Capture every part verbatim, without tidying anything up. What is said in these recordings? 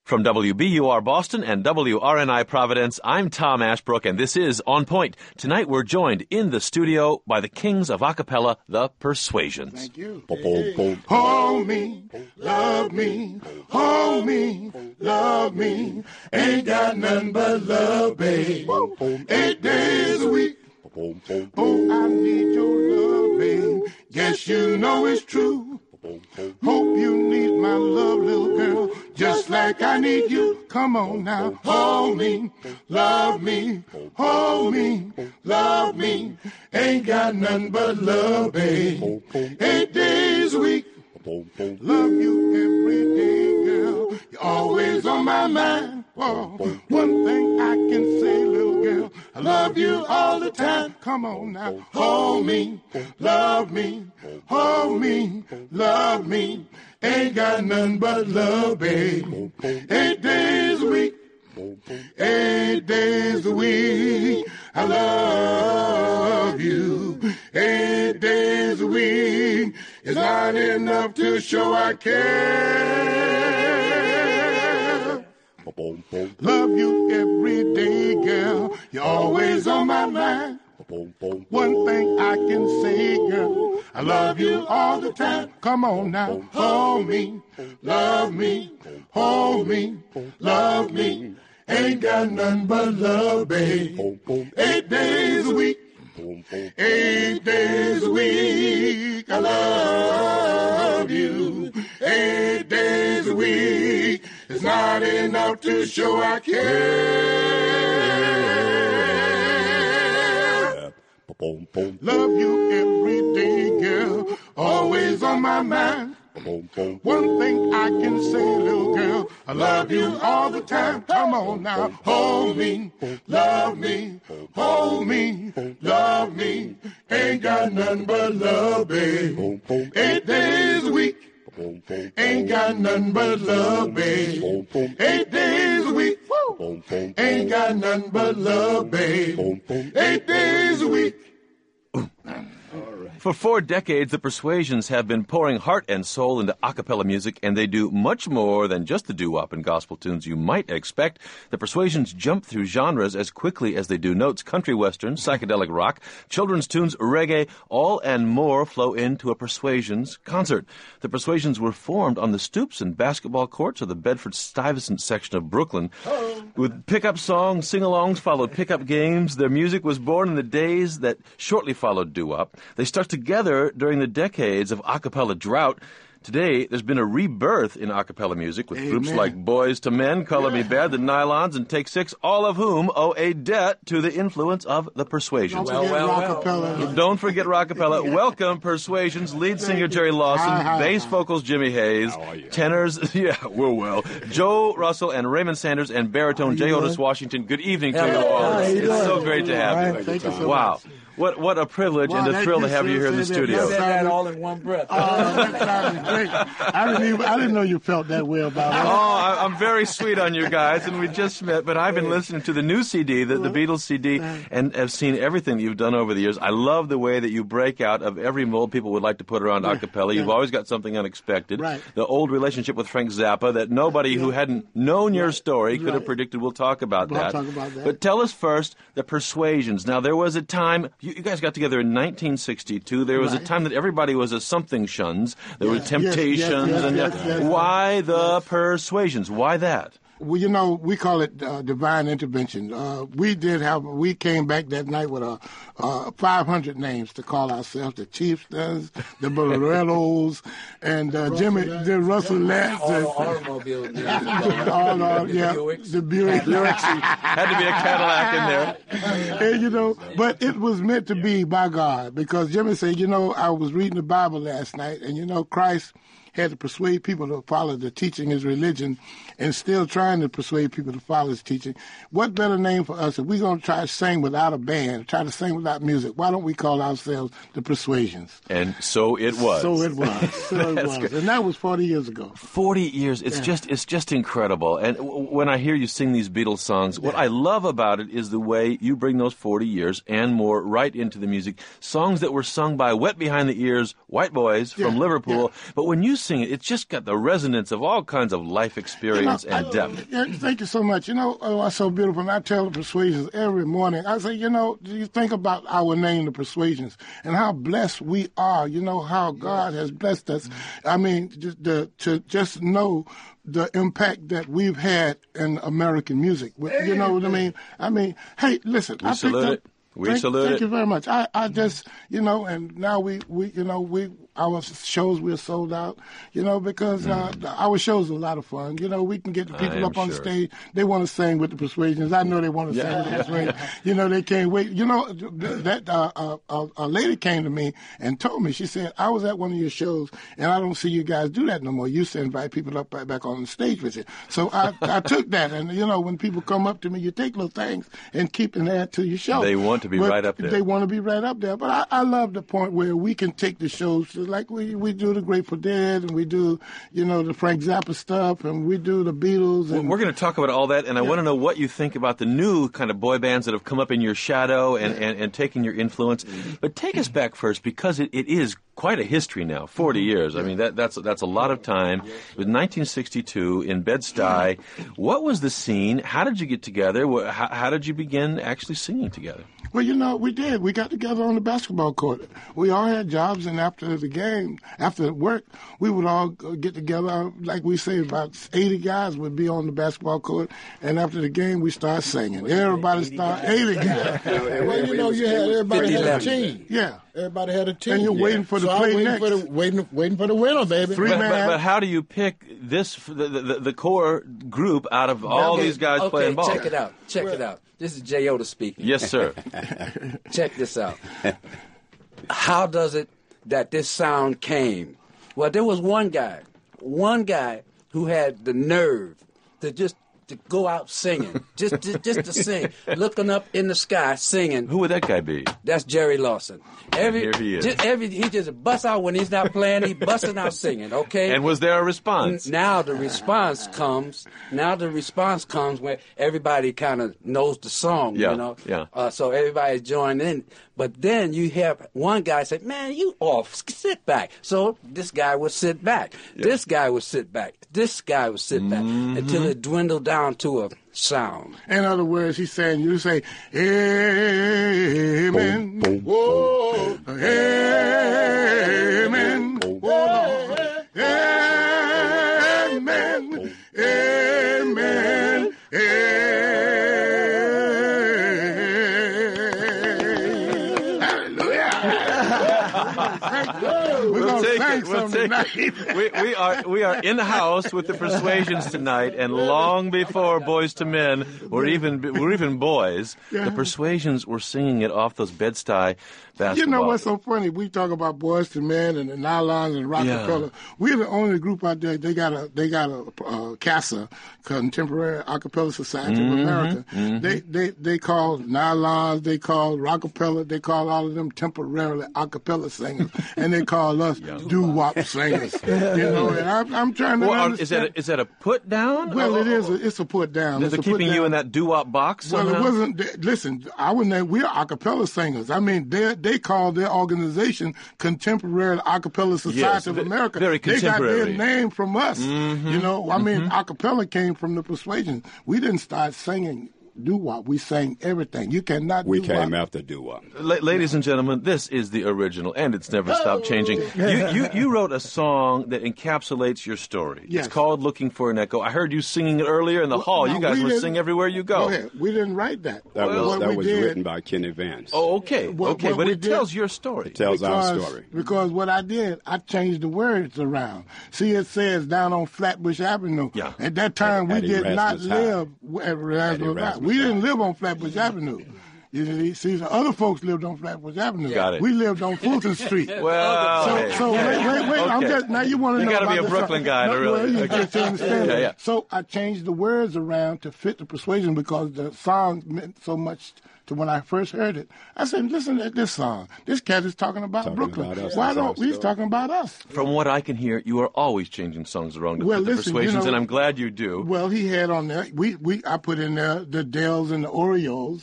From W B U R Boston and W R N I Providence, I'm Tom Ashbrook, and this is On Point. Tonight we're joined in the studio by the kings of acapella, the Persuasions. Thank you. Hey. Hold me, love me, hold me, love me. Ain't got nothing but love, babe. Eight days a week. Oh, I need your love, babe. Yes, you know it's true. Hope you need my love, little girl, just like I need you. Come on now, hold me, love me, hold me, love me. Ain't got nothing but love, babe. Eight days a week, love you every day, girl. You're always on my mind. Whoa. One thing I can say, little girl, I love you all the time. Come on now, hold me, love me, hold me, love me. Ain't got nothing but love, babe. Eight days a week, eight days a week, I love you. Eight days a week is not enough to show I care. Love you every day, girl. You're always on my mind. One thing I can say, girl, I love you all the time. Come on now, hold me, love me, hold me, love me. Ain't got nothing but love, babe. Eight days a week, eight days a week, I love you. Eight days a week, it's not enough to show I care. Love you every day, girl, always on my mind. One thing I can say, little girl, I love you all the time. Come on now, hold me, love me, hold me, love me. Ain't got nothing but love, babe. Eight days a week, ain't got nothing but love, babe. Eight days a week, ain't got nothing but love, babe. Eight days a week. For four decades, the Persuasions have been pouring heart and soul into a cappella music, and they do much more than just the doo-wop and gospel tunes you might expect. The Persuasions jump through genres as quickly as they do notes. Country western, psychedelic rock, children's tunes, reggae, all and more flow into a Persuasions concert. The Persuasions were formed on the stoops and basketball courts of the Bedford-Stuyvesant section of Brooklyn. Oh. With pickup songs, sing-alongs followed pickup games. Their music was born in the days that shortly followed doo-wop. They stuck together during the decades of a cappella drought. Today, there's been a rebirth in a cappella music with Amen. Groups like Boys to Men, Color yeah. Me Bad, the Nylons, and Take Six, all of whom owe a debt to the influence of the Persuasions. Don't forget well, well, well. Don't forget rockapella. Welcome, Persuasions, lead singer Jerry Lawson, hi, hi, bass hi. vocals Jimmy Hayes, tenors, yeah, we're well, Joe Russell and Raymond Sanders, and baritone J. Otis Washington. Good evening to you all. It's so great to have right, you. Thank you so wow. much. What what a privilege well, and a thrill to have you here in the studio. You said that all in one breath. Oh, that sounded great. I didn't even, I didn't know you felt that way about it. Oh, I, I'm very sweet on you guys, and we just met, but I've been listening to the new C D, the, the Beatles C D, and have seen everything you've done over the years. I love the way that you break out of every mold people would like to put around a cappella. You've always got something unexpected. Right. The old relationship with Frank Zappa that nobody yeah. who hadn't known your story could right. have predicted. We'll talk about we'll that. Talk about that. But tell us first, the Persuasions. Now, there was a time, you, you guys got together in nineteen sixty-two. There was right. a time that everybody was a something shuns. There yes, were Temptations. Yes, yes, and yes, yes, yes, why the Persuasions? Why that? Well, you know, we call it uh, divine intervention. Uh, we did have, we came back that night with a, uh, five hundred names to call ourselves the Chieftains, the Barellos, and uh, Jimmy, the Russell Lance. All the automobiles. all, all, yeah, the Buick. Had to be a Cadillac in there. And, you know, but it was meant to be by God, because Jimmy said, you know, I was reading the Bible last night, and, you know, Christ had to persuade people to follow the teaching of his religion and still trying to persuade people to follow his teaching. What better name for us if we're going to try to sing without a band, try to sing without music? Why don't we call ourselves the Persuasions? And so it was. So it was. So it was. Good. And that was forty years ago. forty years. It's yeah. just it's just incredible. And w- when I hear you sing these Beatles songs, yeah. what I love about it is the way you bring those forty years and more right into the music. Songs that were sung by wet behind the ears white boys from yeah. Liverpool. Yeah. But when you sing it, it's just got the resonance of all kinds of life experience You know, and I- depth. yeah, thank you so much. You know, oh, that's so beautiful. And I tell the Persuasions every morning, I say, you know, do you think about our name, the Persuasions, and how blessed we are, you know, how God has blessed us. I mean, just the, to just know the impact that we've had in American music. You know what I mean? I mean, hey, listen. We I picked salute up- it. We thank, salute thank it. you very much. I, I just, you know, and now we, we, you know, we, our shows, we're sold out, you know, because uh, our shows are a lot of fun. You know, we can get the I people am up on the sure. stage. They want to sing with the Persuasions. I know they want to sing with the Persuasions. You know, they can't wait. You know, that uh, uh, uh, a lady came to me and told me, she said, I was at one of your shows, and I don't see you guys do that no more. You used to invite people up right back on the stage with you. So I, I took that, and, you know, when people come up to me, you take little things and keep and add to your show. They want to be But right up there. They want to be right up there. But I, I love the point where we can take the shows to, like we, we do the Grateful Dead, and we do, you know, the Frank Zappa stuff, and we do the Beatles. And We're going to talk about all that, and I want to know what you think about the new kind of boy bands that have come up in your shadow and, and, and taken your influence. But take us back first, because it, it is quite a history now, forty years. I mean, that, that's that's a lot of time. It was nineteen sixty-two in Bed-Stuy. What was the scene? How did you get together? Wha- How, how did you begin actually singing together? Well, you know, we did. We got together on the basketball court. We all had jobs, and after the game, after work, we would all go get together. Like we say, about eighty guys would be on the basketball court, and after the game, we start singing. Everybody start eighty guys. Well, you know, you had everybody had a team. Yeah. Everybody had a team. And you're waiting for the so play I'm waiting next. For the, waiting, waiting for the winner, baby. Three But, man. but, but how do you pick this the, the, the core group out of all Okay, these guys okay, playing ball? check it out. Check it out. This is Jay Yoda speaking. Yes, sir. Check this out. How does it that this sound came? Well, there was one guy, one guy who had the nerve to just to go out singing, just just, just to sing, looking up in the sky singing. Who would that guy be? That's Jerry Lawson. Every, here he is. Just, every he just busts out when he's not playing. He busting out singing. Okay. And was there a response? Now the response comes. Now the response comes when everybody kind of knows the song. Yeah, You know. yeah. Uh, so everybody joined in. But then you have one guy say, "Man, you off. Sit back." So this guy would sit back. This guy would sit back. This guy would sit back Mm-hmm. until it dwindled down to a sound. In other words, he's saying, you say, Amen. Whoa. Amen. Whoa. Amen. Amen. Amen. Hallelujah. We're going to Take sing it, we'll something take it. tonight. We, we are we are in the house with the Persuasions tonight, and long before Boys to Men were even were even boys, the Persuasions were singing it off those Bed-Stuy basketball. You know what's so funny? We talk about Boys to Men and the Nylons and Rockefeller. Yeah. We're the only group out there. They got a they got a uh, CASA, Contemporary Acapella Society Mm-hmm, of America. They they they call Nylons, they call Rockefeller, they call all of them temporarily acapella singers, and they call us doo-wop singers. You know, and I'm, I'm trying to Well, are- understand. is that a, is that a put down? well, Or- it is. A, it's a put down. Is It's it a put keeping you down. in that doo-wop box? Well, somehow? it wasn't. th- Listen, I wouldn't. We're acapella singers. I mean, they they call their organization Contemporary Acapella Society Yes, of ve- America. very They got their contemporary. name from us. Mm-hmm, You know, I mean, acapella came from the Persuasion. We didn't start singing doo-wop. We sang everything. You cannot. We doo-wop. came after doo-wop. La- ladies and gentlemen, this is the original, and it's never stopped changing. You, you, you wrote a song that encapsulates your story. Yes. It's called Looking for an Echo. I heard you singing it earlier in the hall. Now, You guys we would didn't- sing everywhere you Go go. ahead. We didn't write that. That Well, was What that we was did- written by Kenny Vance. Oh, okay. What- okay, what but we it did- tells your story. Tells our because, story. Because what I did, I changed the words around. See, it says down on Flatbush Avenue. Yeah. At that time, At- we at did not Erasmus High. live at Erasmus High. Erasmus We didn't High. live on Flatbush Avenue. You see, see, the other folks lived on Flatbush Avenue. Got it. We lived on Fulton Street. Well, So, hey. so wait, wait, wait. I'm Okay. just now. You want to You know? gotta be about a this Brooklyn song. guy to No, really- Well, you okay. just to understand. Yeah, it. yeah. So I changed the words around to fit the Persuasion because the song meant so much to when I first heard it. I said, "Listen to this song. This cat is talking about Talking Brooklyn. about us. Why That's don't our he's story. talking about us?" From what I can hear, you are always changing songs around to Well, fit the listen, you Persuasions, know- and I'm glad you do. Well, he had on there. We we I put in there the Dells and the Oreos.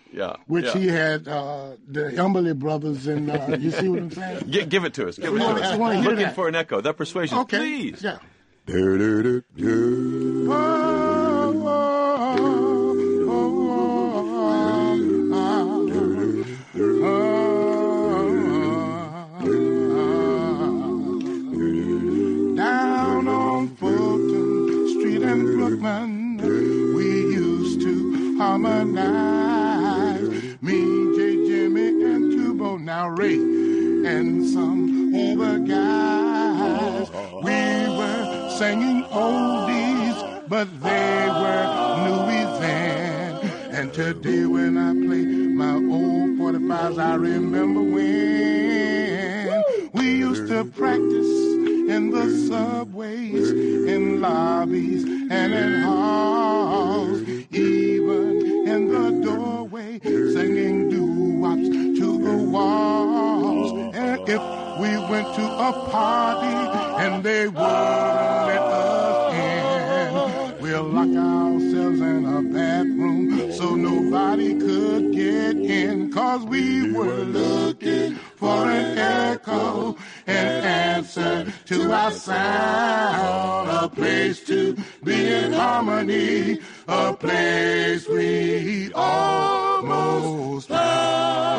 Yeah. Which yeah. he had uh, the Emberly brothers and uh, you see what I'm saying? G- give it to us. Give it We to wanna- us. we wanna hear Looking that. for an echo. The Persuasions, Okay. please. Yeah. Down on Fulton Street in Brooklyn, we used to harmonize. Me, J. Jimmy, and Tubo, now Ray, and some other guys. We were singing oldies, but they were newies then. And today when I play my old forty-fives, I remember when we used to practice in the subways, in lobbies, and in halls, even in the doorway, singing doo-wops to the walls. And if we went to a party and they wouldn't let us in, we'll lock ourselves in a bathroom so nobody could get in, 'cause we were looking for an echo, an answer to our sound, a place to be in harmony, a place we almost found.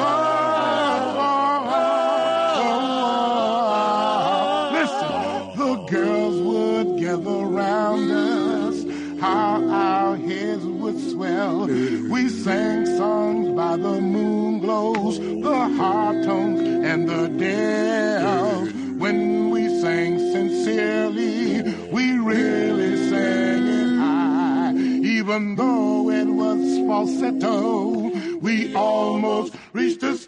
Listen, the girls would gather round us, how our heads would swell. We sang songs by the moon glows, the hard tones and the dells. When we sang sincerely, we really sang it high. Even though it was falsetto, we almost reached the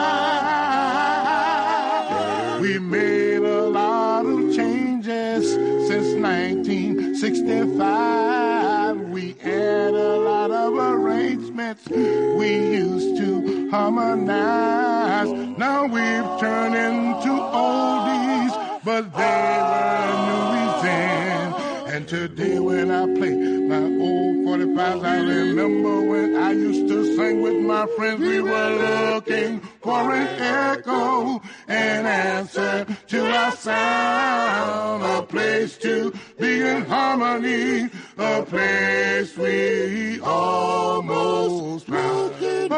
sky. We made a lot of changes since nineteen sixty-five. We had a lot of arrangements we used to harmonize. Now we've turned into oldies, but they were newies then. And today when I play my old forty-fives, I remember when I used to sing with my friends. We were looking for an echo, an answer to our sound, a place to be in harmony, a place we almost found. Oh,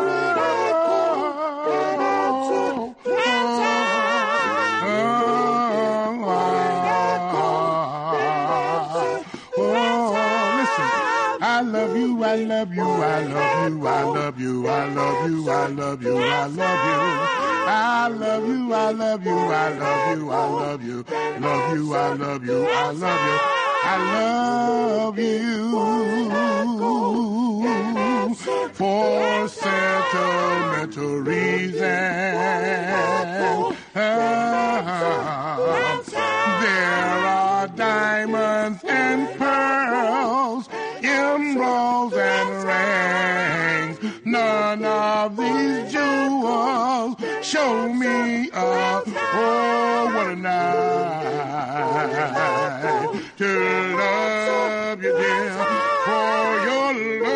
I love you, I love you, I love you, I love you, I love you, I love you, I love you. I love you, I love you, I love you, I love you, love you, I love you, I love you, I love you for sentimental reasons. There are diamonds and pearls, emeralds and rings. None of these jewels show me up. Oh, what a night to love you, dear, for your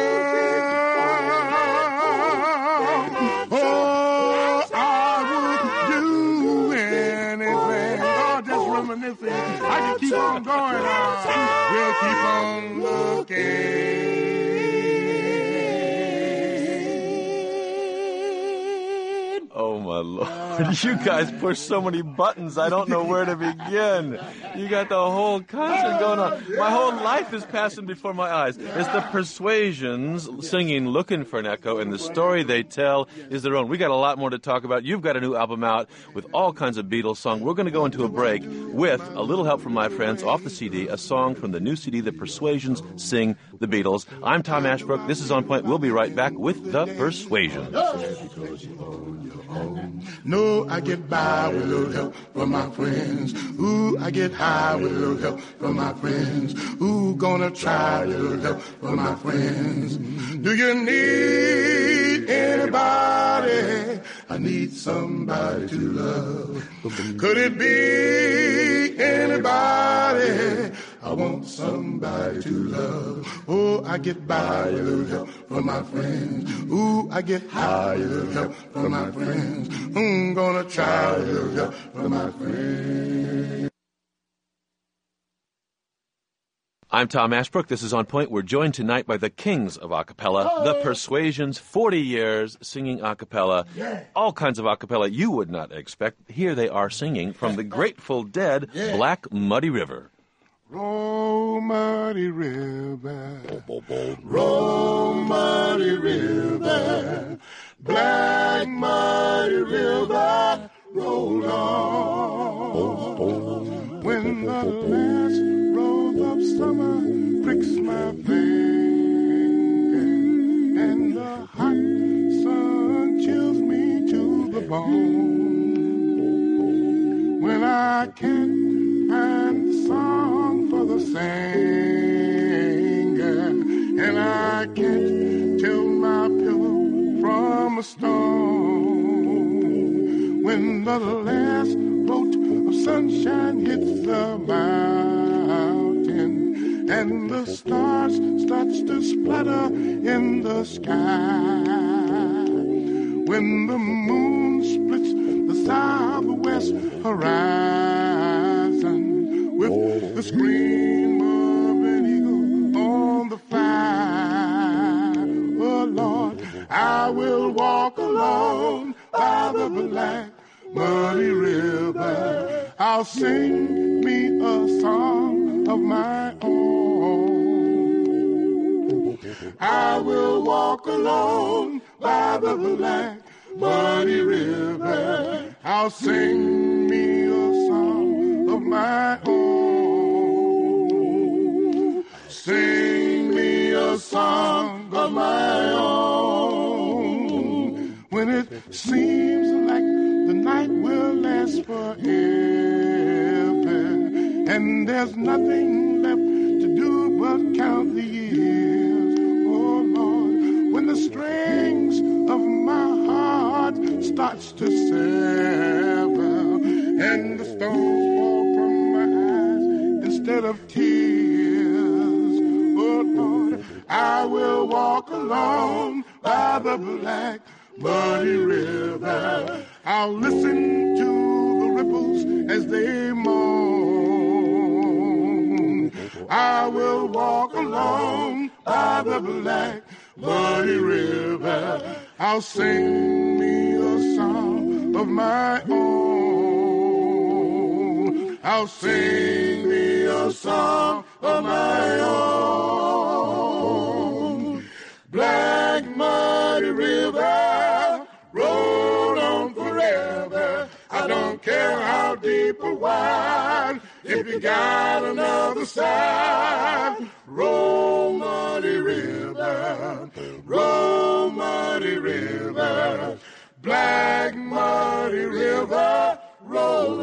love. Oh, I would do anything. Oh, just reminiscing. I can keep on going on. We'll keep on looking. Oh, my Lord. You guys push so many buttons, I don't know where to begin. You got the whole concert going on. My whole life is passing before my eyes. It's the Persuasions singing Looking for an Echo, and the story they tell is their own. We got a lot more to talk about. You've got a new album out with all kinds of Beatles songs. We're going to go into a break with a little help from my friends off the C D, a song from the new C D, The Persuasions Sing the Beatles. I'm Tom Ashbrook. This is On Point. We'll be right back with The Persuasions. No, I get by with a little help from my friends. Ooh, I get high with a little help from my friends. Ooh, gonna try with a little help from my friends. Do you need anybody? I need somebody to love. Could it be anybody? I want somebody to love. Oh, I get by a little help from my friends. Ooh, I get high a little help from my friends. I'm gonna try a little help from my friends. I'm Tom Ashbrook. This is On Point. We're joined tonight by the kings of a cappella, oh. the Persuasions, forty years singing a cappella, yeah. all kinds of a cappella you would not expect. Here they are singing from the Grateful Dead, yeah. Black Muddy River. Roll, muddy river, roll, muddy river, black muddy river, roll on. When the last rose of summer pricks my finger, and the hot sun chills me to the bone, when I can't find the song for the singer, and I can't tell my pillow from a stone, when the last bolt of sunshine hits the mountain, and the stars starts to splatter in the sky, when the moon splits the southwest horizon with the scream of an eagle on the fire. Oh Lord, I will walk alone by the black muddy river. I'll sing me a song of my own. I will walk alone by the black muddy river. I'll sing me a song of my own. Sing me a song of my own. When it seems like the night will last forever, and there's nothing left to do but count the years. Oh Lord, when the strings of my heart starts to sever, and the stones fall from my eyes instead of tears. Oh Lord, I will walk alone by the black muddy river. I'll listen to the ripples as they moan. I will walk alone by the black muddy river. I'll sing me a song of my own. I'll sing me a song of my own. Black muddy river, roll on forever. I don't care how deep or wide, if you got another side. Roll, muddy river, roll, muddy river, black muddy river, roll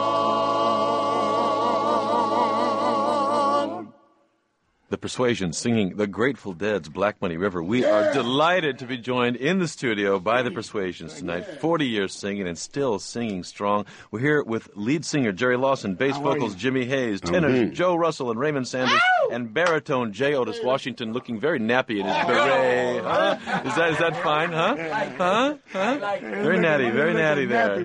on. The Persuasions singing the Grateful Dead's Black Muddy River. We yeah. are delighted to be joined in the studio by the Persuasions tonight. forty years singing and still singing strong. We're here with lead singer Jerry Lawson, bass How vocals Jimmy Hayes, tenors mm-hmm. Joe Russell and Raymond Sanders, Ow! and baritone J. Otis Washington, looking very nappy in his beret. Huh? Is that is that fine? Huh? Huh? Huh? Very natty, very natty there.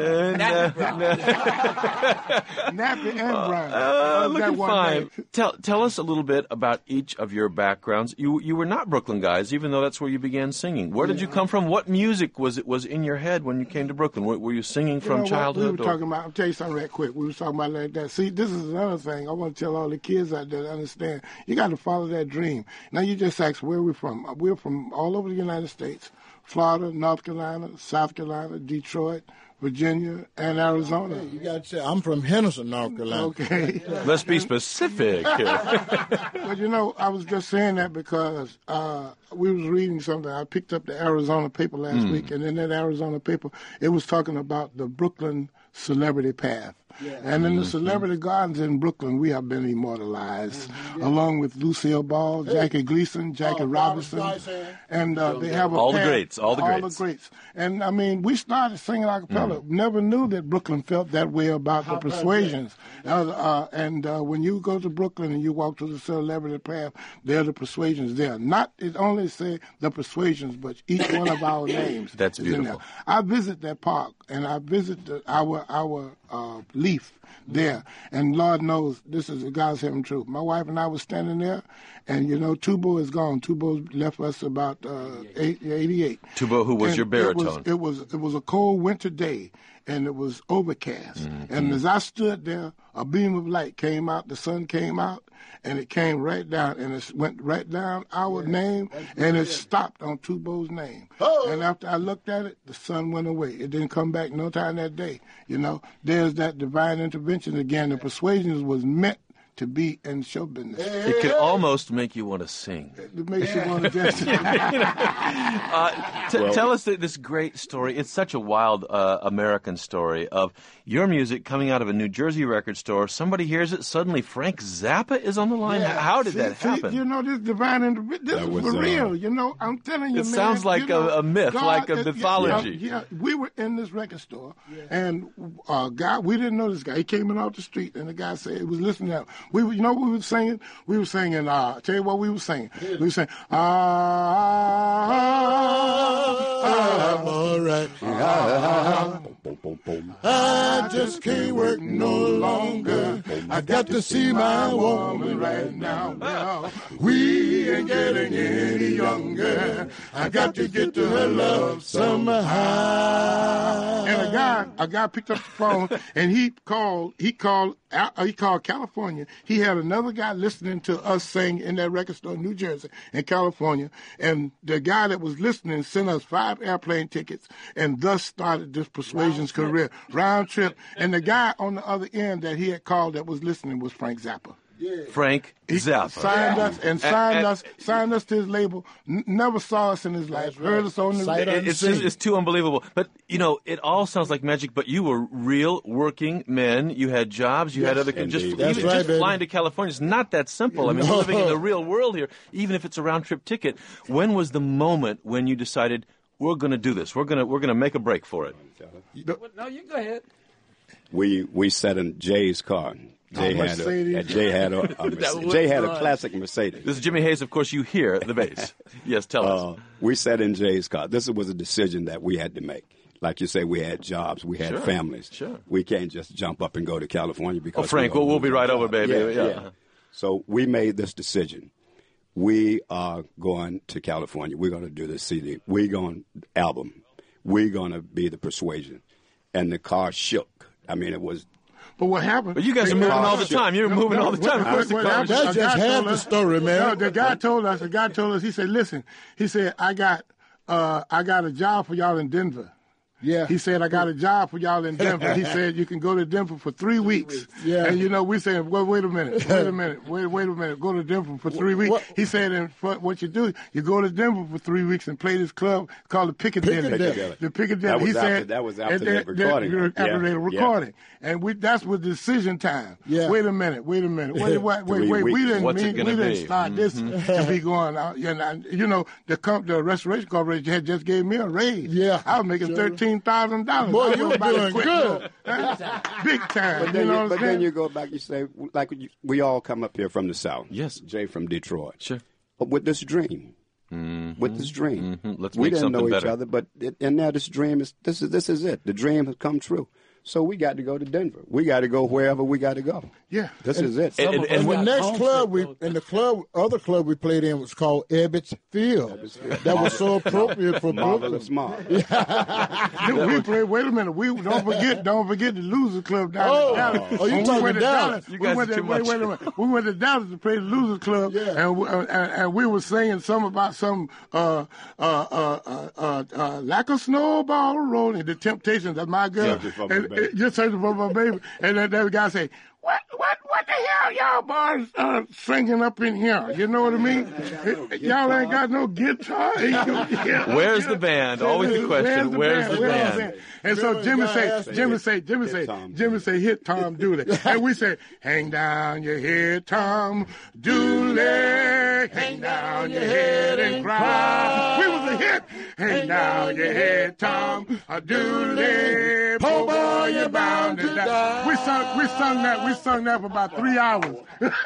Nappy and brown. Uh, looking fine. Tell tell us a little bit about each of your backgrounds. You you were not Brooklyn guys, even though that's where you began singing. Where did you come from? What music was it was in your head when you came to Brooklyn? Were, were you singing from you know, childhood? We were or? talking about. I'll tell you something right quick. We were talking about like that. See, this is another thing I want to tell all the kids out there to understand. You got to follow that dream. Now you just asked where we're from. We're from all over the United States: Florida, North Carolina, South Carolina, Detroit, Virginia, and Arizona. Hey, you got to say, I'm from Henderson, North Carolina. Okay. Let's be specific. But, you know, I was just saying that because uh, we was reading something. I picked up the Arizona paper last mm. week, and in that Arizona paper, it was talking about the Brooklyn celebrity path. Yeah. And in the Celebrity Gardens in Brooklyn, we have been immortalized, mm-hmm. yeah. along with Lucille Ball, hey. Jackie Gleason, Jackie oh, Robinson, and uh, they have a all pair, the greats, all the all greats, all the greats. And I mean, we started singing a cappella. Mm. Never knew that Brooklyn felt that way about How the Persuasions. Uh, uh, and uh, when you go to Brooklyn and you walk to the Celebrity Path, there are the Persuasions there. Not it only say the Persuasions, but each one of our names. That's is beautiful. In there. I visit that park and I visit the, our our uh, leaf there, and Lord knows this is the God's heaven truth. My wife and I were standing there, and you know, Tubo is gone. Tubo left us about uh, eighty-eight. Tubo, who was and your baritone? It was, it was it was a cold winter day, and it was overcast. Mm-hmm. And as I stood there, a beam of light came out. The sun came out, and it came right down, and it went right down our yeah. name, and it stopped on Tubo's name. Oh. And after I looked at it, the sun went away. It didn't come back no time that day. You know, there's that divine intervention again. The Persuasions was meant to be in show business. It could almost make you want to sing. It makes you want to dance. you know, uh, t- well, tell us this great story. It's such a wild uh, American story of your music coming out of a New Jersey record store. Somebody hears it. Suddenly Frank Zappa is on the line. Yeah. How did see, that happen? See, you know, this divine intervention, this that is was, for real. Uh, you know, I'm telling you, it man. It sounds like you know, a, a myth, God, like a uh, mythology. Yeah, yeah, we were in this record store, yeah. and uh, guy, we didn't know this guy. He came in off the street, and the guy said, he was listening to him. We were, you know what we were singing? We were singing, uh, tell you what we were singing. Yeah. We were saying, ah, ah, ah, I'm all right. Ah, I just can't work no longer. I got to see my woman right now. Well, we ain't getting any younger. I got to get to her love somehow. And a guy, a guy picked up the phone and he called. He called. He called California. He had another guy listening to us sing in that record store in New Jersey and California. And the guy that was listening sent us five airplane tickets, and thus started this Persuasions career. Round trip. And the guy on the other end that he had called that was listening was Frank Zappa. Yeah. Frank Zappa. He signed us and signed and, us, signed us to his label. N- never saw us in his life. Right. Heard us on the radio. It, it's just, it's too unbelievable. But you know, it all sounds like magic. But you were real working men. You had jobs. You yes, had other just even right, just baby. flying to California. It's not that simple. I mean, no. We're living in the real world here. Even if it's a round trip ticket. When was the moment when you decided we're going to do this? We're going to we're going to make a break for it. No, you go ahead. We we sat in Jay's car. Jay had, a, Jay had a, a Jay had a classic Mercedes. This is Jimmy Hayes. Of course, you hear the bass. Yes, tell uh, us. We sat in Jay's car. This was a decision that we had to make. Like you say, we had jobs, we had sure, families. Sure. We can't just jump up and go to California because. Oh, Frank, we'll, we'll be right job. over, baby. Yeah, yeah. yeah. So we made this decision. We are going to California. We're going to do this C D. We're going album. We're going to be the Persuasion. And the car shook. I mean, it was. But what happened? But you guys are moving all the time. You're no, moving no, all the time. What, what, what happened, That's just half the story, man. No, the guy told us. The guy told us. He said, "Listen," he said, "I got, uh, I got a job for y'all in Denver." Yeah. He said, I got a job for y'all in Denver. He said, you can go to Denver for three weeks. Yeah. And, you know, we said, well, wait a minute, wait a minute, wait, wait a minute, go to Denver for three weeks. What? He said, and for what you do, you go to Denver for three weeks and play this club called the Piccadilly. Piccadilly. The Piccadilly. That was he after, said, that was after the recording. After yeah. they were recording. Yeah. And we, that's with decision time. Yeah. Wait a minute, wait a minute, wait, wait, wait, wait. We didn't, What's mean, it we didn't be? start mm-hmm. this to be going out. And, you know, the, comp, the Restoration Corporation had just gave me a raise. Yeah. I was making thirteen thousand dollars. Boy, you were doing good. Big time. But, then you, know you, but then you go back, you say, like we all come up here from the South. Yes. Jay from Detroit. Sure. But with this dream. Mm-hmm. With this dream. Mm-hmm. Let's we make didn't something know each better. other, but it, and now this dream is this is this is it. The dream has come true. So we got to go to Denver. We got to go wherever we got to go. Yeah, this and, is it. And, and, and, and the and next club we, and the club, other club we played in was called Ebbets Field. Ebbets Field. That was so appropriate for Marvelous Brooklyn. Yeah. we played. Wait a minute. We don't forget. Don't forget the Losers Club down oh, in Dallas. Oh, you talking we Dallas? Dallas You we guys went are to, too wait, much. wait a minute. We went to Dallas to play the Losers Club, yeah. and, we, uh, and and we were singing some about some uh, uh, uh, uh, uh, uh, like a snowball rolling. The Temptations. That's my girl. Yeah, just for and, my baby. and, just searching for my baby. And then that guy say, what, what, what the hell y'all boys uh, singing up in here? You know what I mean? Y'all ain't got no guitar. Where's the band? Always the question. Where's the band? And so Jimmy say, Jimmy say, Jimmy say, Jimmy say, hit Tom Dooley. And we say, hang down your head, Tom Dooley. Hang down your head and cry. We was a hit. Hang down your head, Tom Dooley. Po boy, you're bound to die. We sung, we sung that, we sung that for about three hours.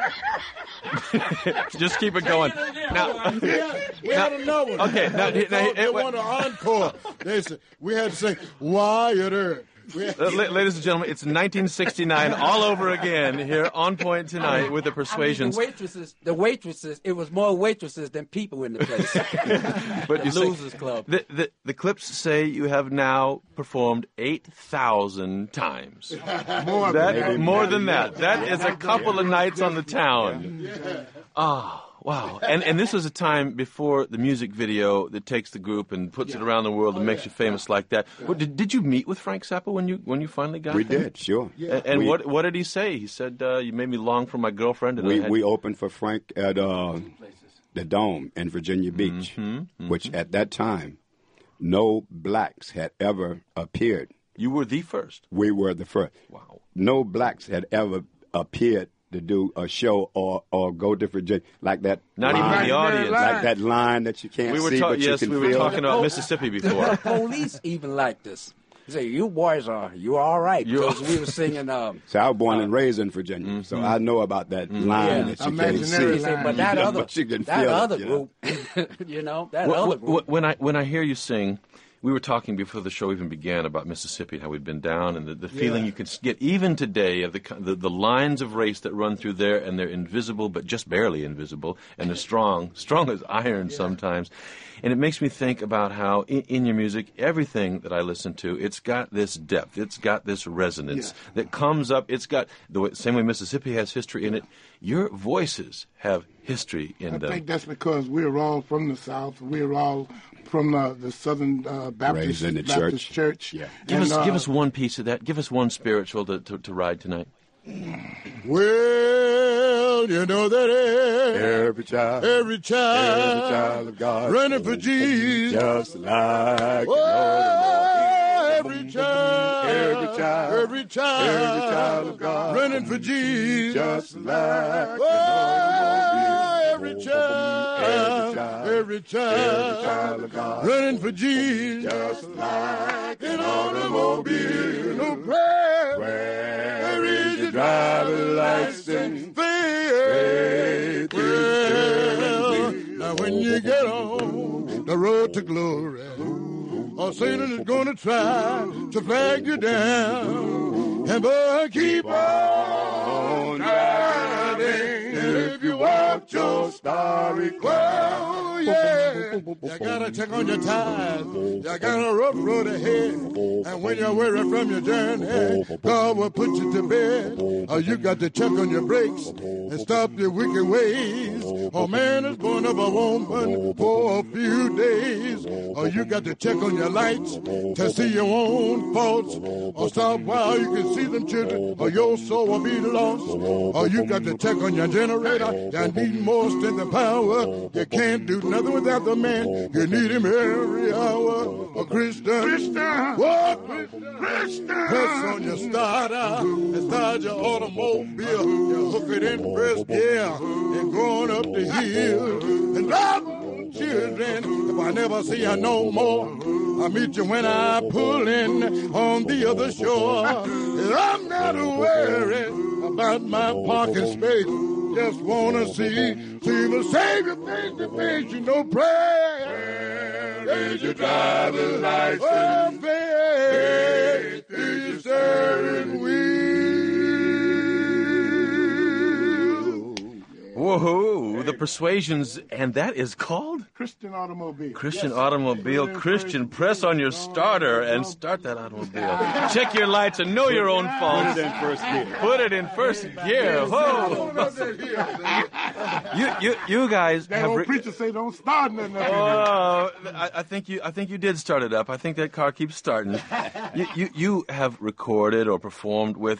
Just keep it going. Now, we had, we had another one. Okay, now, they, now, they it, wanted an encore. They said we had to say Wyatt Earp. Uh, ladies and gentlemen, it's nineteen sixty-nine all over again here on Point tonight with the Persuasions. I mean, the waitresses, the waitresses, it was more waitresses than people in the place. But you Losers see, Club. The, the, the clips say you have now performed eight thousand times. More that, than more than that. That is a couple of nights on the town. Ah. Oh. Wow. And and this was a time before the music video that takes the group and puts it around the world and makes you famous like that. What, did, did you meet with Frank Zappa when you when you finally got We there? did, sure. And, and we, what what did he say? He said, uh, you made me long for my girlfriend. And we, I had we opened for Frank at uh, the Dome in Virginia Beach, mm-hmm, mm-hmm. which at that time, no blacks had ever appeared. You were the first. We were the first. Wow. No blacks had ever appeared to do a show or, or go to Virginia like that. Not line, even the audience. Like that line that you can't We were see, ta- but yes, you can we were feel. talking about Mississippi before. The police even liked us. They say, you boys are, you all right. You're- Because we were singing, um, So I was born and raised in Virginia, Mm-hmm. so I know about that line Yeah. that you can't Imaginary see. line. but that Yeah, other, but you can that feel it, other you know. group, you know, that Wh- other wh- group. wh- When I when I hear you sing, we were talking before the show even began about Mississippi and how we'd been down, and the, the feeling you could get even today of the, the the lines of race that run through there, and they're invisible, but just barely invisible, and they're strong, strong as iron sometimes. And it makes me think about how in, in your music, everything that I listen to, it's got this depth, it's got this resonance Yeah. that comes up. It's got the way, same way Mississippi has history in it. Your voices have history in I them. think that's because we're all from the South. We're all from uh, the Southern uh, Baptist, Raised in the Baptist church. church. Yeah. Give And, us uh, give us one piece of that. Give us one spiritual to, to, to ride tonight. Well, you know that Every child, every child, every child of God, running for Jesus. just like Oh, every child, Every child, every child, every child of God, running for Jesus. just like Oh, every child, Every child, every child, child of God, running for Jesus. just like An automobile, no prayer. Where is your driver's license? Faith well, now when you get on the road to glory, or Satan is gonna try to flag you down, and boy, keep on driving. If you want your starry crown, yeah, you gotta check on your tires. You got a rough road ahead, and when you're weary from your journey, God will put you to bed. Or you got to check on your brakes and stop your wicked ways. Or man is born of a woman for a few days. Or you got to check on your lights to see your own faults. Or stop while you can see them children, or your soul will be lost. Or you got to check on your generator. You need more strength and power. You can't do nothing without the man. You need him every hour. A Christian, Christian. what? Christian. Press on your starter and start your automobile. You hook it in first gear and going up the hill. And drop children, if I never see you no more, I'll meet you when I pull in on the other shore. And I'm not worried about my parking space. Just wanna see, see the Savior face to face. You know, prayer is your driver's license. Oh, faith is your steering wheel. Woohoo! The Persuasions, and that is called Christian automobile. Christian Automobile. Christian, press on your starter and start that automobile. Check your lights and know your own faults. in first gear. Put it in first gear. Whoa! You, you, you guys That have. old re- preacher say don't start nothing up in there. Oh, I, I think you. I think you did start it up. I think that car keeps starting. You, you, you have recorded or performed with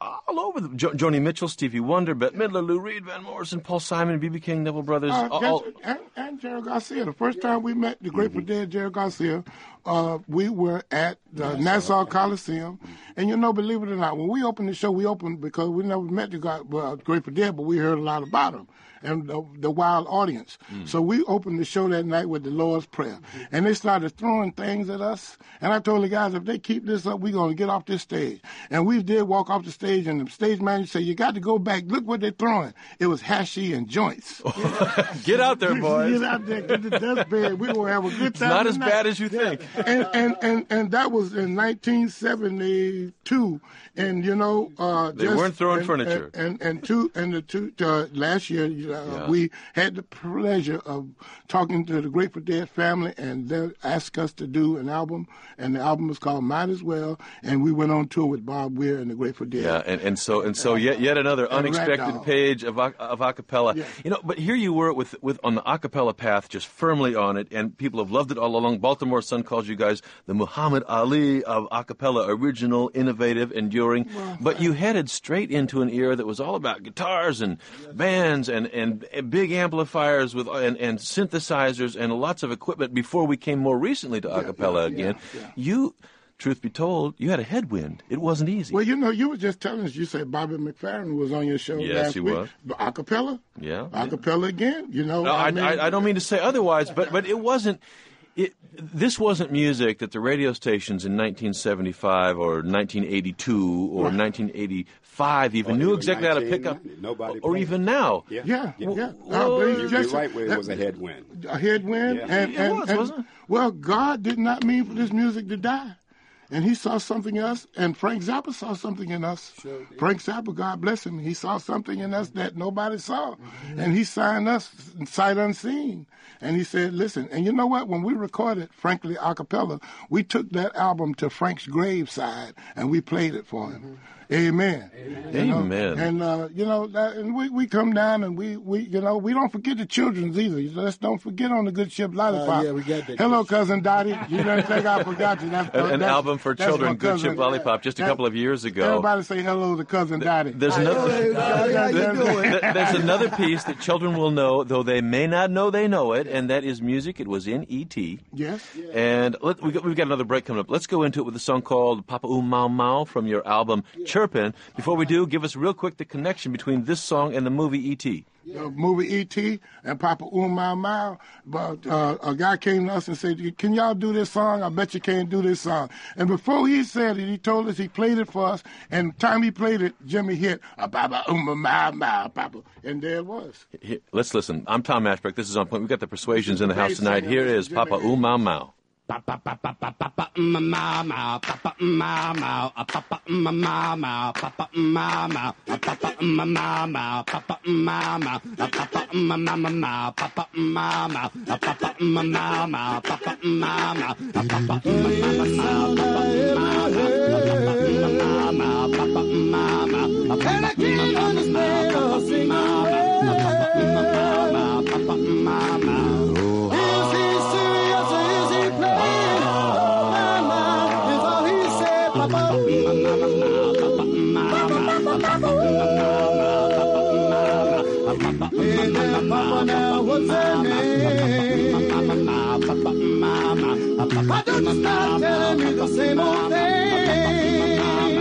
all over. The, jo- Joni Mitchell, Stevie Wonder, Bette Midler, Lou Reed, Van Morrison, Paul Simon, B B King, Neville Brothers. Uh, all, and, and Jerry Garcia. The first time we met the Grateful mm-hmm. Dead, Jerry Garcia, uh, we were at the Nassau, Nassau Coliseum. And, you know, believe it or not, when we opened the show, we opened because we never met the guy, uh, Grateful Dead, but we heard a lot about him and the, the wild audience. Mm. So we opened the show that night with the Lord's Prayer. And they started throwing things at us. And I told the guys, if they keep this up, we're going to get off this stage. And we did walk off the stage, and the stage manager said, you got to go back. Look what they're throwing. It was hashy and joints. Get out there, boys. Get out there. Get the dustbin. We're going to have a good time. It's not as tonight. bad as you think. and, and, and, and that was in nineteen seventy-two. And, you know, uh, they just, weren't throwing and, furniture. And, and, and two, and the two, uh, last year, uh, yeah. we had the pleasure of talking to the Grateful Dead family, and they asked us to do an album, and the album was called Might As Well, and we went on tour with Bob Weir and the Grateful Dead. Yeah, and, and so and so yet yet another unexpected page of of acapella. Yeah. You know, but here you were with with on the acapella path, just firmly on it, and people have loved it all along. Baltimore Sun calls you guys the Muhammad Ali of acapella, original, innovative, enduring. Well, but you headed straight into an era that was all about guitars and bands and, and, and big amplifiers with and, and synthesizers and lots of equipment before we came more recently to acapella yeah, yeah, again. Yeah, yeah. You, truth be told, you had a headwind. It wasn't easy. Well, you know, you were just telling us, you said Bobby McFerrin was on your show yes, last he week. was. But acapella? Yeah. Acapella again, you know. No, I, I, mean, I, I don't mean to say otherwise, but, but it wasn't... It, this wasn't music that the radio stations in nineteen seventy-five or nineteen eighty-two or nineteen eighty-five even or knew even exactly how to pick up. Nobody or even now. Yeah, yeah. yeah. yeah. Well, uh, you're, just, you're right where it was a headwind. A headwind. Yeah. And, It and, was, and, wasn't it? Well, God did not mean for this music to die. And he saw something in us, and Frank Zappa saw something in us. Sure Frank Zappa, God bless him, he saw something in us that nobody saw. Mm-hmm. And he signed us sight unseen. And he said, listen, and you know what? When we recorded Frankly Acapella, we took that album to Frank's graveside, and we played it for him. Mm-hmm. Amen. Amen. You know? Amen. And, uh, you know, that, and we, we come down and we, we, you know, we don't forget the children's either. Let's don't forget on the Good Ship Lollipop. Uh, yeah, we got that. Hello, Cousin Dottie. You don't think I forgot you. That's, An, an that's, album for that's children, my Good cousin. Ship Lollipop, just a That- couple of years ago. Everybody say hello to Cousin Dottie. There's another, Hey, Dottie, how you doing? th- there's another piece that children will know, though they may not know they know it, and that is music. It was in E T Yes. And let, we got, we've got another break coming up. Let's go into it with a song called Papa Oo Mau Mau from your album Chirpin'. Before we do, give us real quick the connection between this song and the movie E T The movie E T and Papa Oo Mau Mau. But uh, a guy came to us and said, can y'all do this song? I bet you can't do this song. And before he said it, he told us he played it for us. And the time he played it, Jimmy hit, a Papa Oo Mau Mau, Papa. And there it was. Here, let's listen. I'm Tom Ashbrook. This is On Point. We've got the Persuasions in the house tonight. Here is Papa Oo Mau Mau. Papa, papa, papa, papa, mama, mama, papa, mama, papa, mama, papa, mama, papa, mama, papa, mama, papa, mama, papa, mama, papa, mama, papa, mama, papa, mama, papa, mama, and I can't understand or sing papa, mama. Is he serious or is he playing? Mama is all he said, papa. Hey there, papa, now what's that name? Why don't you stop telling me the same old thing?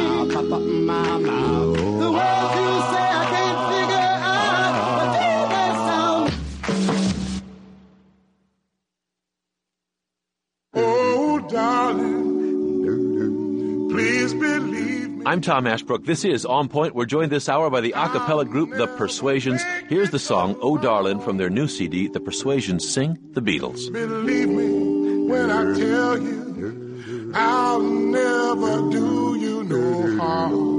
The words you say I can't figure out, but do they sound? Oh, darling, please believe me. I'm Tom Ashbrook. This is On Point. We're joined this hour by the a cappella group The Persuasions. Here's the song, Oh Darlin', from their new C D, The Persuasions Sing the Beatles. Believe me when I tell you, I'll never do you no harm.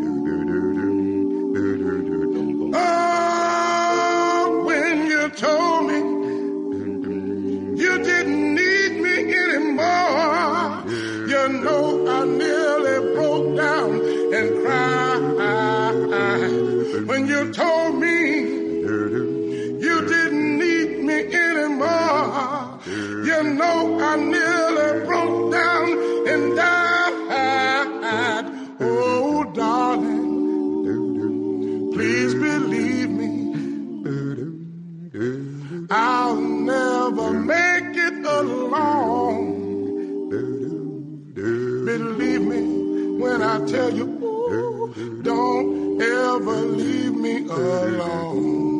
Oh, when you told me you didn't need me anymore, you know I nearly broke down and cried. When you told me you didn't need me anymore, you know I nearly broke down and died. Oh, darling, I tell you, ooh, don't ever leave me alone.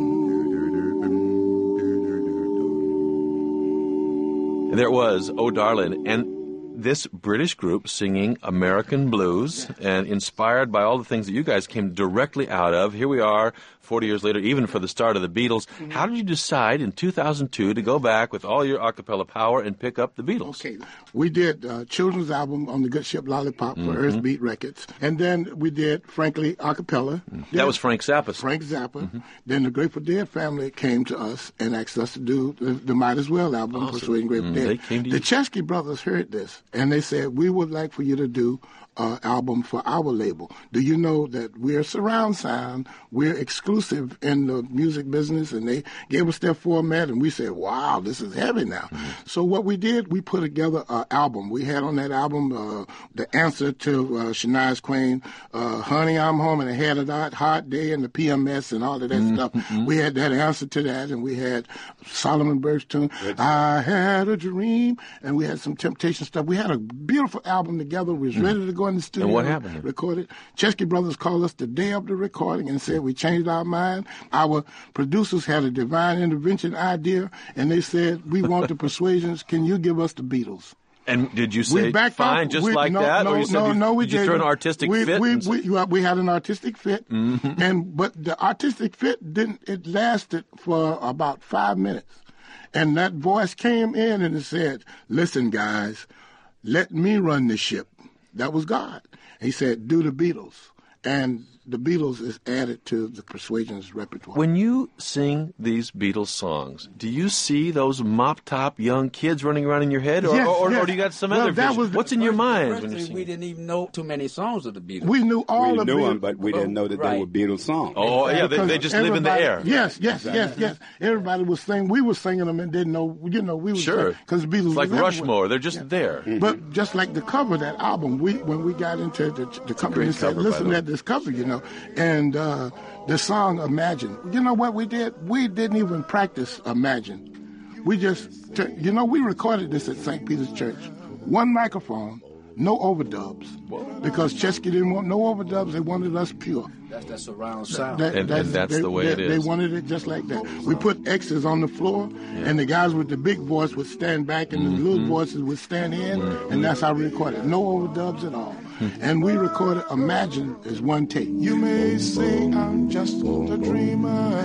And there it was, Oh Darlin', and this British group singing American blues and inspired by all the things that you guys came directly out of. Here we are, forty years later, even for the start of the Beatles. Mm-hmm. How did you decide in two thousand two to go back with all your a cappella power and pick up the Beatles? Okay, we did a children's album on the Good Ship Lollipop for Mm-hmm. Earth Beat Records. And then we did, frankly, a cappella. Mm-hmm. That was Frank Zappa. Frank Zappa. Mm-hmm. Then the Grateful Dead family came to us and asked us to do the, the Might As Well album, Awesome. Persuading Grateful Mm, Dead. they came to the you. Chesky brothers heard this, and they said, we would like for you to do an album for our label. Do you know that we're surround sound? We're exclusive in the music business, and they gave us their format, and we said, wow, this is heavy now. Mm-hmm. So what we did, we put together an album. We had on that album uh, the answer to uh, Shania Twain, uh, Honey, I'm Home, and I Had a Hot Day, and the P M S, and all of that Mm-hmm. stuff. We had that answer to that, and we had Solomon Burke's tune, I Had a Dream, and we had some Temptation stuff. We had a beautiful album together. We was mm-hmm. ready to go in the studio. And what happened? Record it. Chesky Brothers called us the day of the recording and said we changed our mind. Our producers had a divine intervention idea, and they said, we want the Persuasions. Can you give us the Beatles? And did you We say, backed fine, off. just we, like no, that? No, or you said, no, did, no, we did you didn't. throw an artistic we, fit? We, and we, we, we had an artistic fit, mm-hmm. and but the artistic fit didn't. It lasted for about five minutes, and that voice came in and it said, "Listen, guys, let me run the ship." That was God. He said, "Do the Beatles," and the Beatles is added to the Persuasions repertoire. When you sing these Beatles songs, do you see those mop-top young kids running around in your head, or, Yes, or, or, yes. or do you got some Well, other that vision? was the What's in your mind when First you thing, sing? we didn't even know too many songs of the Beatles. we knew all We of knew the them, but we didn't know that they Right. were Beatles songs. Oh, yeah, they, Because they just live in the everybody- air. Yes, yes, yes, yes. Everybody was singing. We were singing them and didn't know. You know, we were Sure. because the Beatles It's like was everywhere. Rushmore. They're just there. But just like the cover of that album, we when we got into the, the company, great we said, cover, by listen the way. at this cover, you know, and uh, the song Imagine. You know what we did? We didn't even practice Imagine. We just, t- you know, we recorded this at Saint Peter's Church. One microphone, no overdubs, because Chesky didn't want no overdubs. They wanted us pure. That's that surround sound. That- And- and that's they, the way they, it They is. wanted it just like that. We put X's on the floor, and the guys with the big voice would stand back, and the Mm-hmm. little voices would stand in, and that's how we recorded. No overdubs at all. Mm-hmm. And we recorded Imagine as one take. You may say I'm just a dreamer,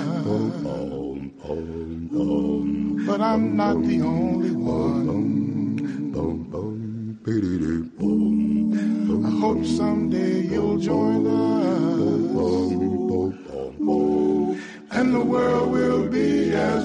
but I'm not the only one. I hope someday you'll join us, and the world will be as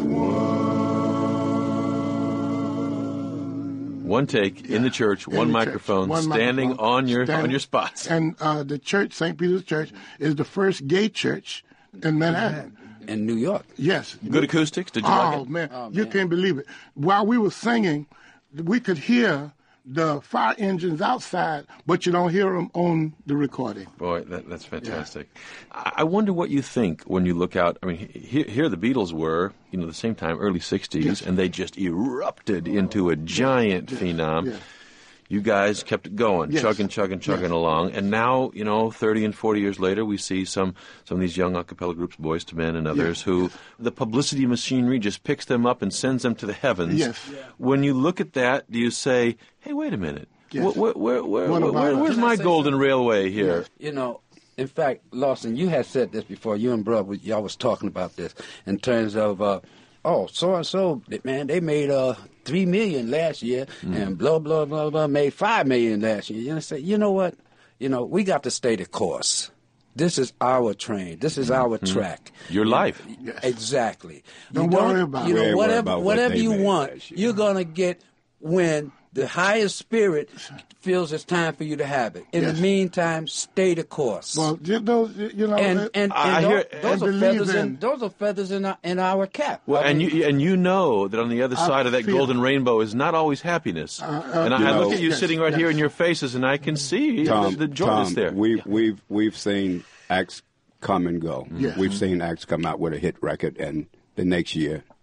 one. One take in the church, In one the microphone, church, one standing microphone, on your standing- on your spots. And uh, the church, Saint Peter's Church, is the first gay church in Manhattan. In New York. Yes. Good acoustics? Did you Oh, like it? man. Oh, You man. can't believe it. While we were singing, we could hear the fire engines outside, but you don't hear them on the recording. Boy, that, that's fantastic. I I wonder what you think when you look out. I mean, he- here the Beatles were, you know, the same time, early sixties, Yes. and they just erupted into a giant phenom. yes. You guys kept it going, Yes. chugging, chugging, chugging Yes. along. And now, you know, thirty and forty years later, we see some, some of these young a cappella groups, Boys to Men and others, Yes, who yes. the publicity machinery just picks them up and sends them to the heavens. Yes. When you look at that, do you say, hey, wait a minute. Yes. Where, where, where, What where, about where- us? where's Can I my say golden something? railway here? You know, in fact, Lawson, you had said this before. You and Brother, y'all was talking about this in terms of, uh, oh, so and so, man, they made uh three million last year, and blah blah blah blah made five million last year. You know, say, you know what? You know, we got to stay the course. This is our train. This is our track. Your You- life. Yes. Exactly. Don't you worry about you it. know, We ain't worried whatever about what whatever they you made want, last year. you're gonna get when the highest spirit feels it's time for you to have it. In Yes. the meantime, stay the course. Well, you those, you know, and uh, and, and I tho- hear- those, I are believe feathers in, in- those are feathers in our, in our cap. Well, I and mean, you and you know that on the other I side of that feel- golden rainbow is not always happiness. Uh, uh, and I, you I look know- at you Yes, sitting right yes. here in your faces, and I can see Tom, the, the joy Tom, that's there. We've we've we've seen acts come and go. Yes. We've seen acts come out with a hit record, and the next year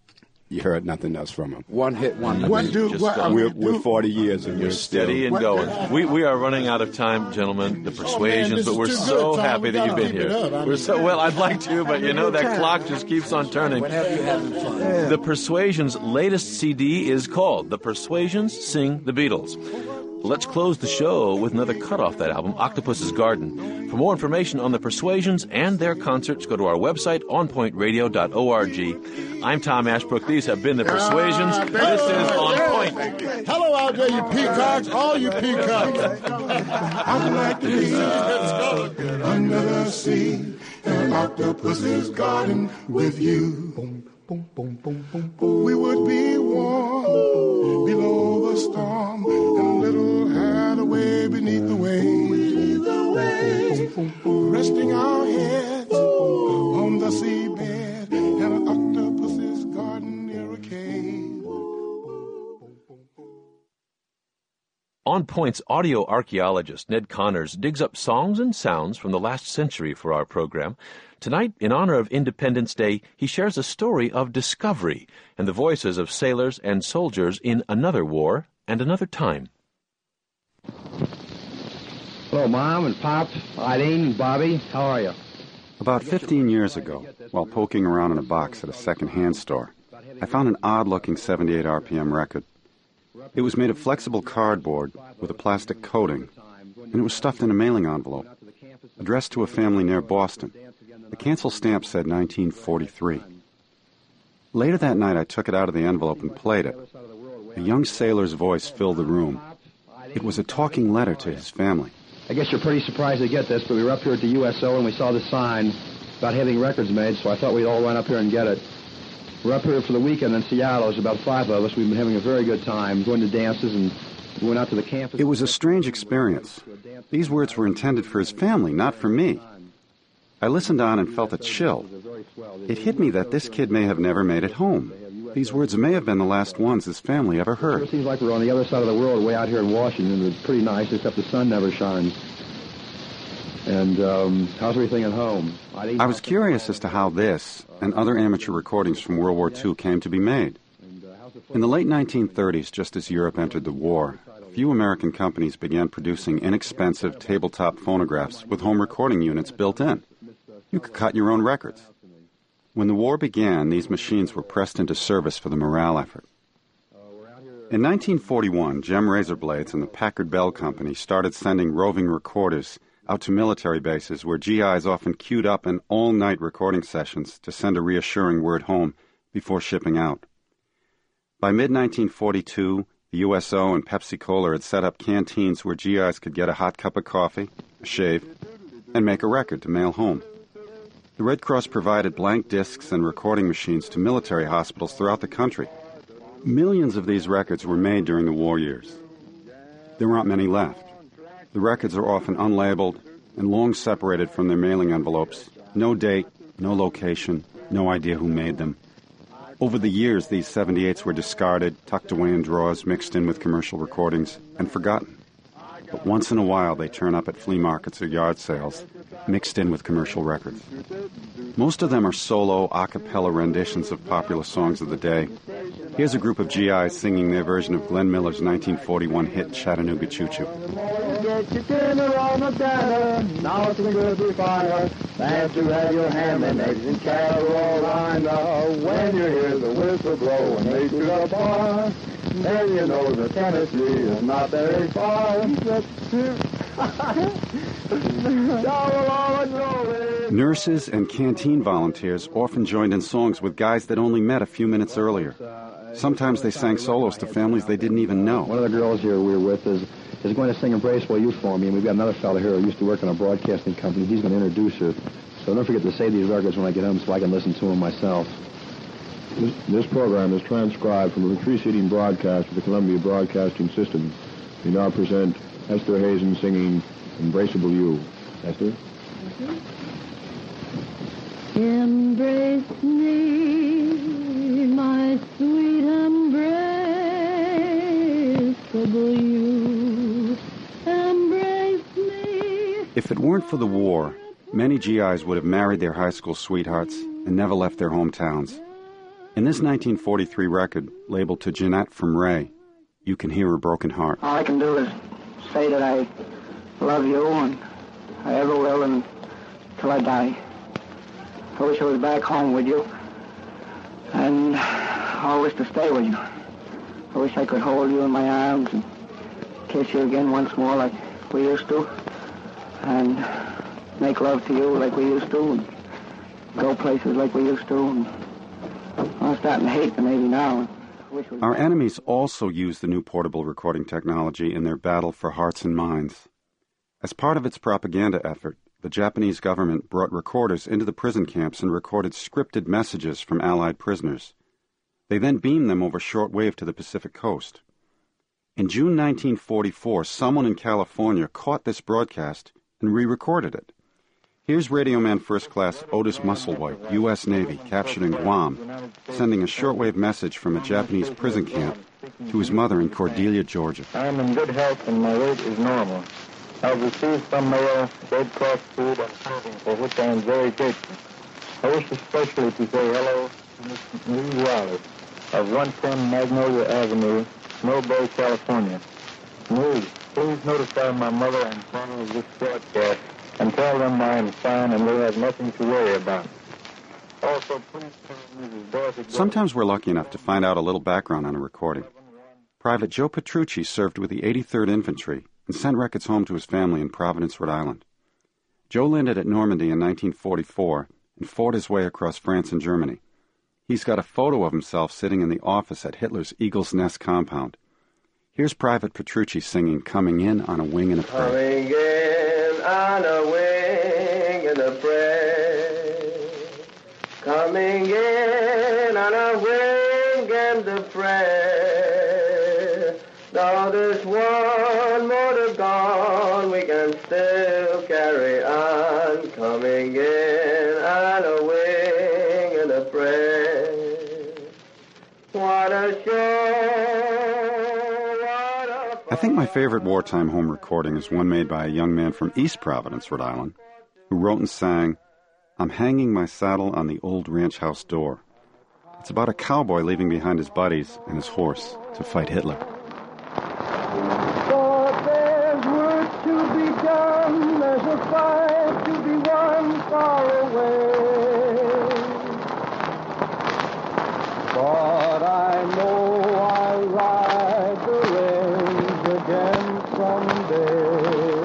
you heard nothing else from them. One hit wonder. What do Just, what uh, I We're, do? we're forty years and we're Steady still. and going. We we are running out of time, gentlemen. The Persuasions, this but is we're too so good, Tom. happy We that you've gotta been keep it here. up. I We're mean- so well. I'd like to, but you know that clock just keeps on turning. Whenever you're having fun. The Persuasions' latest C D is called The Persuasions Sing the Beatles. Let's close the show with another cut off that album, Octopus's Garden. For more information on the Persuasions and their concerts, go to our website, on point radio dot org. I'm Tom Ashbrook. These have been the Persuasions. Ah, thank This you. is On Yeah. Point. Hello out there, you peacocks, all you peacocks. I'd like to be under the sea in Octopus's garden with you. We would be warm below the storm and a little hideaway beneath the waves, resting our heads on the seabed in an octopus's garden near a cave. On Point's audio archaeologist Ned Connors digs up songs and sounds from the last century for our program. Tonight, in honor of Independence Day, he shares a story of discovery and the voices of sailors and soldiers in another war and another time. Hello, Mom and Pop, Eileen and Bobby. How are you? About fifteen years ago, while poking around in a box at a second-hand store, I found an odd-looking seventy-eight R P M record. It was made of flexible cardboard with a plastic coating, and it was stuffed in a mailing envelope, addressed to a family near Boston. The cancel stamp said nineteen forty-three. Later that night, I took it out of the envelope and played it. A young sailor's voice filled the room. It was a talking letter to his family. I guess you're pretty surprised to get this, but we were up here at the U S O and we saw this sign about having records made, so I thought we'd all run up here and get it. We're up here for the weekend in Seattle. There's about five of us. We've been having a very good time, going to dances, and we went out to the campus. It was a strange experience. These words were intended for his family, not for me. I listened on and felt a chill. It hit me that this kid may have never made it home. These words may have been the last ones his family ever It heard. seems like we're on the other side of the world, way out here in Washington. It's pretty nice, except the sun never shines. And um, how's everything at home? I was curious as to how this and other amateur recordings from World War Two came to be made. In the late nineteen thirties, just as Europe entered the war, a few American companies began producing inexpensive tabletop phonographs with home recording units built in. You could cut your own records. When the war began, these machines were pressed into service for the morale effort. In nineteen forty-one, Gem Razor Blades and the Packard Bell Company started sending roving recorders out to military bases where G Is often queued up in all-night recording sessions to send a reassuring word home before shipping out. By mid nineteen forty-two, the U S O and Pepsi-Cola had set up canteens where G Is could get a hot cup of coffee, a shave, and make a record to mail home. The Red Cross provided blank discs and recording machines to military hospitals throughout the country. Millions of these records were made during the war years. There aren't many left. The records are often unlabeled and long separated from their mailing envelopes. No date, no location, no idea who made them. Over the years, these seventy-eights were discarded, tucked away in drawers, mixed in with commercial recordings, and forgotten. But once in a while, they turn up at flea markets or yard sales, mixed in with commercial records. Most of them are solo, a cappella renditions of popular songs of the day. Here's a group of G Is singing their version of Glenn Miller's nineteen forty-one hit Chattanooga Choo Choo. Get your dinner on the diner, now it's a good fire. Glad to have your ham and eggs and carol lined up. When you hear the whistle blow and make it a bar, then you know the Tennessee is not very far. Nurses and canteen volunteers often joined in songs with guys that only met a few minutes earlier. Sometimes they sang solos to families they didn't even know. One of the girls here we were with is, is going to sing Embraceful Youth for me, and we've got another fellow here who used to work in a broadcasting company. He's going to introduce her. So don't forget to save these records when I get home so I can listen to them myself. This, this program is transcribed from a preceding broadcast of the Columbia Broadcasting System. We now present Esther Hazen singing Embraceable You. Esther? Mm-hmm. Embrace me, my sweet embraceable you. Embrace me. If it weren't for the war, many G Is would have married their high school sweethearts and never left their hometowns. In this nineteen forty-three record, labeled To Jeanette from Ray, you can hear her broken heart. All I can do is say that I love you, and I ever will until I die. I wish I was back home with you, and I wish to stay with you. I wish I could hold you in my arms and kiss you again once more like we used to, and make love to you like we used to, and go places like we used to. And I'm starting to hate the Navy now. Our enemies also use the new portable recording technology in their battle for hearts and minds. As part of its propaganda effort, the Japanese government brought recorders into the prison camps and recorded scripted messages from Allied prisoners. They then beamed them over shortwave to the Pacific coast. In June nineteen forty-four, someone in California caught this broadcast and re-recorded it. Here's Radioman First Class Otis Musselwhite, U S Navy, captured in Guam, sending a shortwave message from a Japanese prison camp to his mother in Cordelia, Georgia. I am in good health and my weight is normal. I've received some mail, Red Cross food, and clothing, for which I am very grateful. I wish especially to say hello to Miss Marie Wallace of one ten Magnolia Avenue, Millbrae, California. Marie, please notify my mother and father of this broadcast and tell them I am fine and they have nothing to worry about. Also, please tell Missus Dorothy... Sometimes we're lucky enough to find out a little background on a recording. Private Joe Petrucci served with the eighty-third Infantry and sent records home to his family in Providence, Rhode Island. Joe landed at Normandy in nineteen forty-four and fought his way across France and Germany. He's got a photo of himself sitting in the office at Hitler's Eagle's Nest compound. Here's Private Petrucci singing Coming In on a Wing and a Prayer. Coming in on a wing and a prayer. Coming in on a wing and a prayer. Now there's one more to gone, we can still carry on. Coming in on a wing and a prayer. What a show, what a... I think my favorite wartime home recording is one made by a young man from East Providence, Rhode Island, who wrote and sang, I'm hanging my saddle on the old ranch house door. It's about a cowboy leaving behind his buddies and his horse to fight Hitler. But there's work to be done, there's a fight to be won far away. But I know I'll ride the range again someday.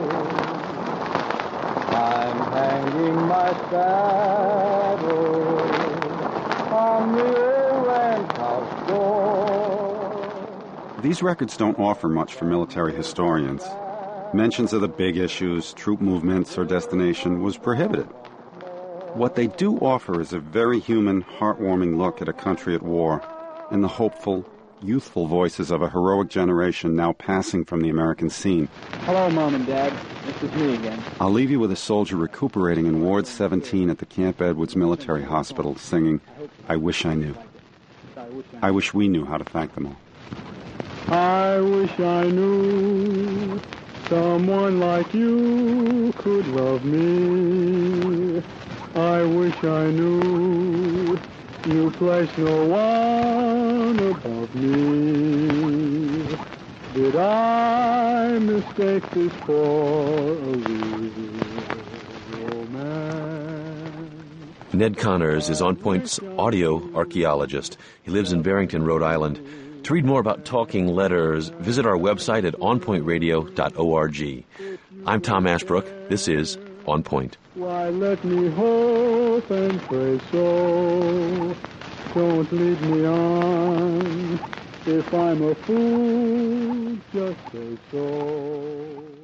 I'm hanging my saddle on the old ranch house door. These records don't offer much for military historians. Mentions of the big issues, troop movements, or destination was prohibited. What they do offer is a very human, heartwarming look at a country at war and the hopeful, youthful voices of a heroic generation now passing from the American scene. Hello, Mom and Dad. This is me again. I'll leave you with a soldier recuperating in Ward seventeen at the Camp Edwards Military Hospital singing, I Wish I Knew. I wish we knew how to thank them all. I wish I knew someone like you could love me. I wish I knew you place no one above me. Did I mistake this for a real romance? Ned Connors is On Point's audio archaeologist. He lives in Barrington, Rhode Island. To read more about talking letters, visit our website at on point radio dot org. I'm Tom Ashbrook. This is On Point. Why, let me hope and pray so. Don't lead me on. If I'm a fool, just say so.